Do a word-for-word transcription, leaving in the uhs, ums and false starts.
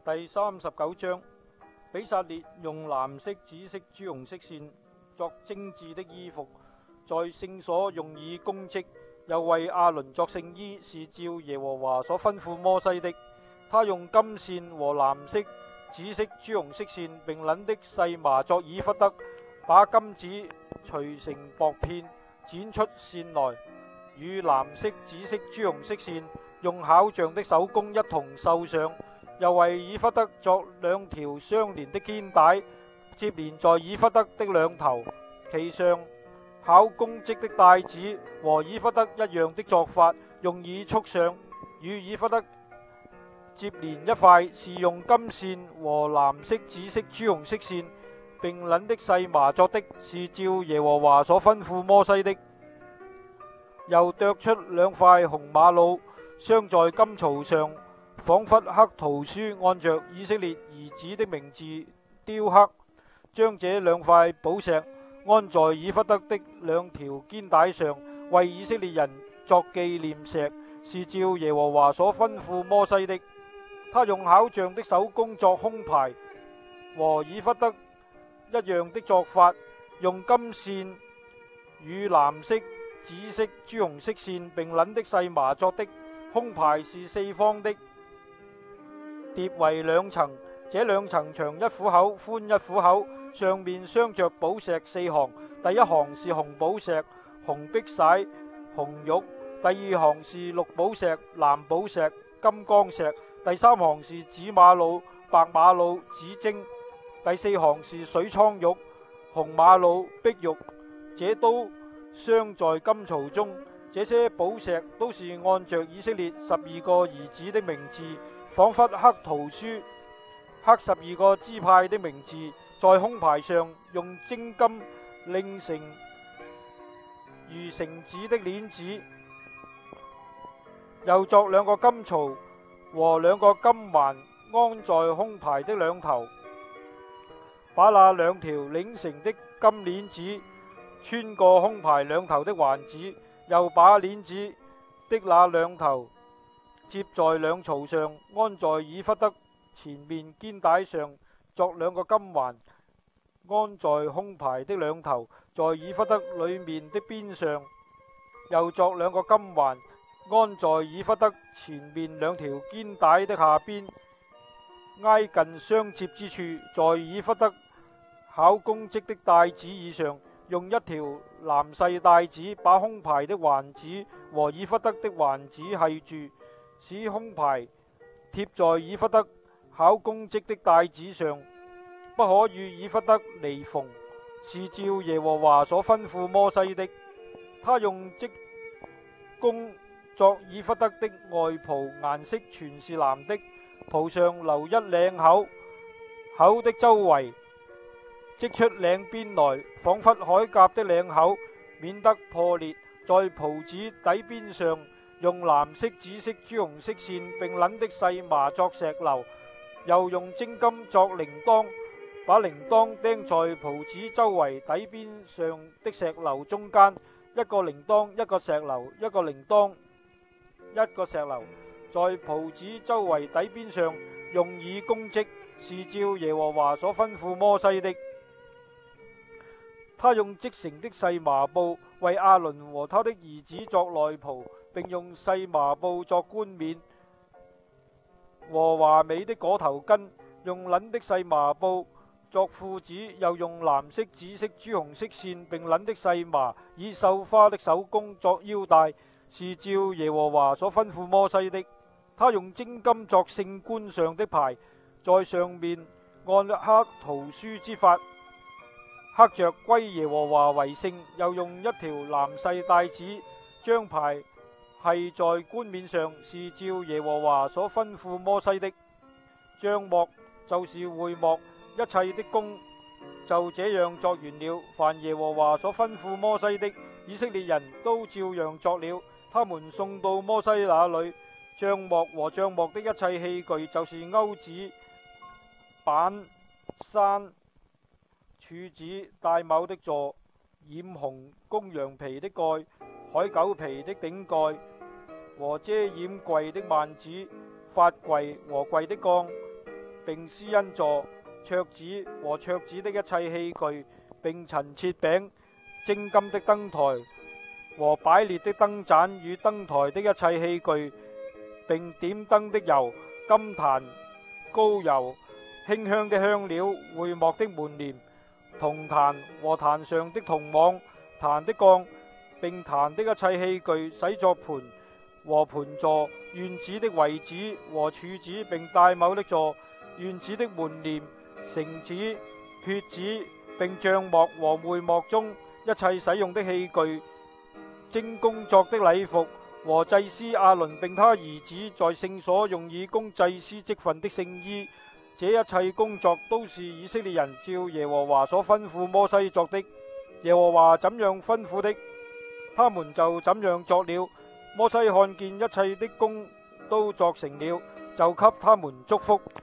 第三十九章，比撒列用藍色、紫色、朱紅色線作精緻的衣服，在聖所用以供職，又為亞倫作聖衣，是照耶和華所吩咐摩西的。他用金線和藍色、紫色、朱紅色線並捻的細麻作以弗得，把金子錘成薄片，剪出線來，與藍色、紫色、朱紅色線用巧匠的手工一同繡上。又為以弗得作兩條相連的肩帶，接連在以弗得的兩頭，其上巧工織的帶子和以弗得一樣的作法，用以束上。與以弗得接連一塊是用金線和藍色、紫色、朱紅色線並捻的細麻作的，是照耶和華所吩咐摩西的。又剁出兩塊紅瑪瑙，鑲在金槽上，仿佛刻圖書，按着以色列兒子的名字雕刻。將這兩塊寶石安在以弗得的兩條肩帶上，為以色列人作紀念石，是照耶和華所吩咐摩西的。他用巧匠的手工作胸牌，和以弗得一樣的作法，用金線與藍色、紫色、朱紅色線並捻的細麻作的。胸牌是四方的，疊為兩層，這兩層長一虎口，寬一虎口，上面鑲着寶石四行。第一行是紅寶石、紅碧璽、紅玉；第二行是綠寶石、藍寶石、金剛石；第三行是紫瑪瑙、白瑪瑙、紫晶；第四行是水蒼玉、紅瑪瑙、碧玉。這都鑲在金槽中。這些寶石都是按着以色列十二個兒子的名字，仿佛刻圖書，刻十二個支派的名字，在胸牌上用精金擰成如繩子的鏈子，又作兩個金槽和兩個金環安在胸牌的兩頭，把那兩條擰成的金鏈子穿過胸牌兩頭的環子，又把鏈子的那兩頭接在兩槽上，安在以弗得前面肩帶上，作兩個金環安在胸牌的兩頭，在以弗得裏面的邊上，又作兩個金環安在以弗得前面兩條肩帶的下邊，挨近相接之處，在以弗得巧工織的帶子以上，用一條藍細帶子把胸牌的環子和以弗得的環子繫住，使胸牌貼在以弗得巧工織的帶子上，不可與以弗得離縫，是照耶和華所吩咐摩西的。他用織工作以弗得的外袍，顏色全是藍的，袍上留一領口，口的周圍織出領邊來，仿佛鎧甲的領口，免得破裂。在袍子底邊上用藍色、紫色、朱紅色線並捻的細麻作石榴，又用精金作鈴鐺，把鈴鐺釘在袍子周圍底邊上的石榴中間，一個鈴鐺一個石榴，一個鈴鐺一個石榴，在袍子周圍底邊上用以供職，是照耶和華所吩咐摩西的。他用織成的細麻布為亞倫和他的兒子作內袍，並用細麻布作冠冕和華美的裹頭巾，用捻的細麻布作褲子，又用藍色、紫色、朱紅色線並捻的細麻以繡花的手工作腰帶，是照耶和華所吩咐摩西的。他用精金作聖冠上的牌，在上面按刻圖書之法刻着歸耶和華為聖，又用一條藍細帶子將牌繫在冠冕上，是照耶和華所吩咐摩西的。帳幕就是會幕，一切的工就這樣作完了。凡耶和華所吩咐摩西的，以色列人都照樣作了。他們送到摩西那裏，帳幕和帳幕的一切器具，就是鈎子、板、山、柱子、帶卯的座、染紅公羊皮的蓋、海狗皮的頂蓋和遮掩櫃的幔子、法櫃和櫃的槓， 並施恩座、桌子和桌子的一切器具，並陳設餅、精金的燈台和擺列的燈盞與燈台的一切器具，並點燈的油、金壇、膏油、馨香的香料、會幕的門簾、銅壇和壇上的銅網、壇的槓，並壇的一切器具，洗作盤和盤座、院子的圍子和柱子，並帶卯的座、院子的門簾、繩子、橛子，並帳幕和會幕中一切使用的器具、精工作的禮服和祭司亞倫並他兒子在聖所用以供祭司職分的聖衣。這一切工作都是以色列人照耶和華所吩咐摩西作的。耶和華怎樣吩咐的，他們就怎樣作了。摩西看見一切的工都作成了，就給他們祝福。